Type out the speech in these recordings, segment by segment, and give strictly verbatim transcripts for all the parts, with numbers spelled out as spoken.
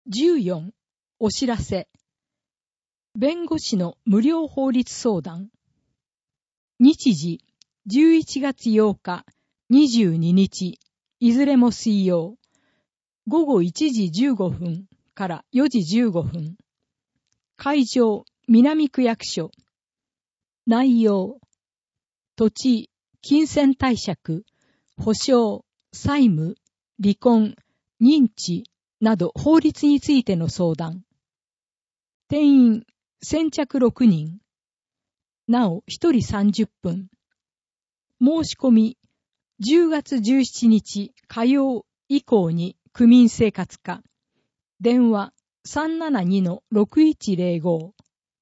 じゅうよん、お知らせ。弁護士の無料法律相談。日時、じゅういちがつようか、にじゅうににち、いずれも水曜、ごごいちじじゅうごふんからよじじゅうごふん。会場、南区役所。内容、土地、金銭貸借、保証、債務、離婚、認知など法律についての相談。定員、先着ろくにん。なお、ひとりさんじゅっぷん。申し込み、じゅうがつじゅうしちにち火曜以降に区民生活課。電話 さんななにのろくいちぜろご。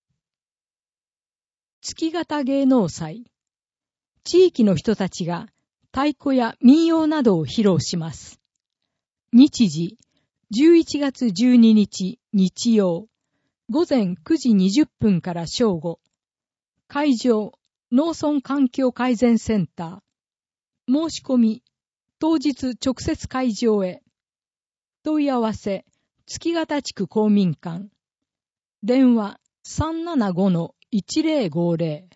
月型芸能祭。地域の人たちが太鼓や民謡などを披露します。日時、じゅういちがつじゅうににち日曜、ごぜんくじにじゅっぷんから正午。会場、農村環境改善センター。申し込み、当日直接会場へ。問い合わせ、月形地区公民館。電話 さんななごのいちぜろごぜろ。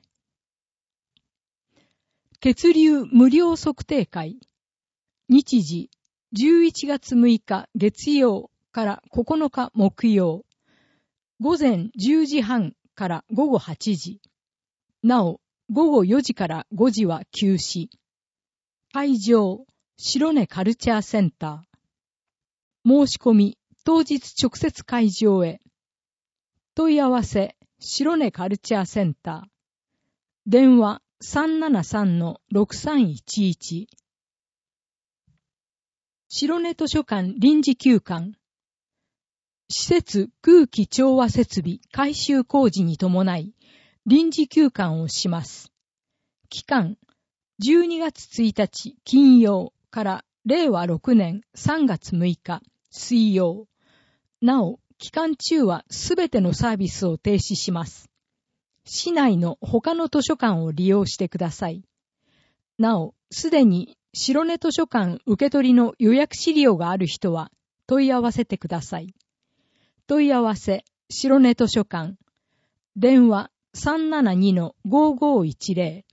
血流無料測定会。日時、じゅういちがつむいか月曜からここのか木曜。ごぜんじゅうじはんからごごはちじ。なお、ごごよじからごじは休止。会場、白根カルチャーセンター。申し込み、当日直接会場へ。問い合わせ、白根カルチャーセンター。電話 さんななさんのろくさんいちいち。白根図書館臨時休館。施設空気調和設備改修工事に伴い、臨時休館をします。期間、じゅうにがつついたち金曜かられいわろくねんさんがつむいか水曜。なお、期間中はすべてのサービスを停止します。市内の他の図書館を利用してください。なお、すでに白根図書館受け取りの予約資料がある人は問い合わせてください。問い合わせ、白根図書館。電話 さんななにのごごいちぜろ。